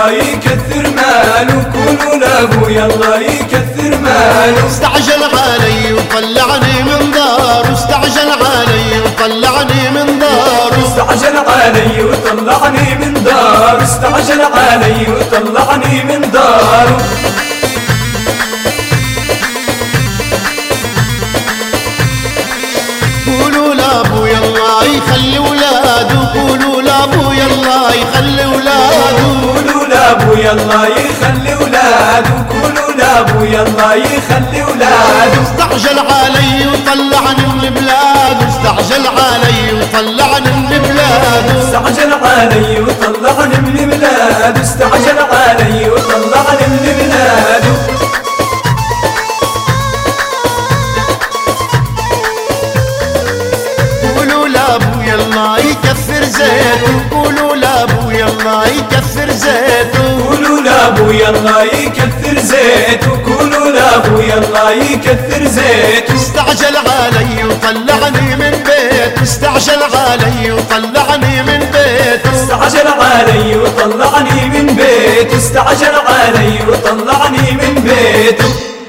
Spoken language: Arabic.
الله يكثر ماله، قولوا لابويا الله يكثر ماله. استعجل علي وطلعني من داره، استعجل علي وطلعني من داره، استعجل علي وطلعني من داره، استعجل علي وطلعني من داره. قولوا لابويا الله يخلي ولاده، قولوا لابويا الله يخلي ولاده، قولوا لابويا الله يخلي ولاده، قولوا لابويا الله يخلي ولاده. استعجل علي وطلعني من بلاده، استعجل علي وطلعني من بلاده، استعجل علي وطلعني من بلاده، استعجل علي وطلعني من بلاده. قولوا لابويا الله يكثر زيته، قولوا لابويا الله يكثر زيته، قولوا لابويا الله يكثر زيته، قولوا لابويا الله يكثر زيته. استعجل علي وطلعني من بيته، استعجل علي وطلعني من بيته، استعجل علي وطلعني من بيته، استعجل علي وطلعني من بيته.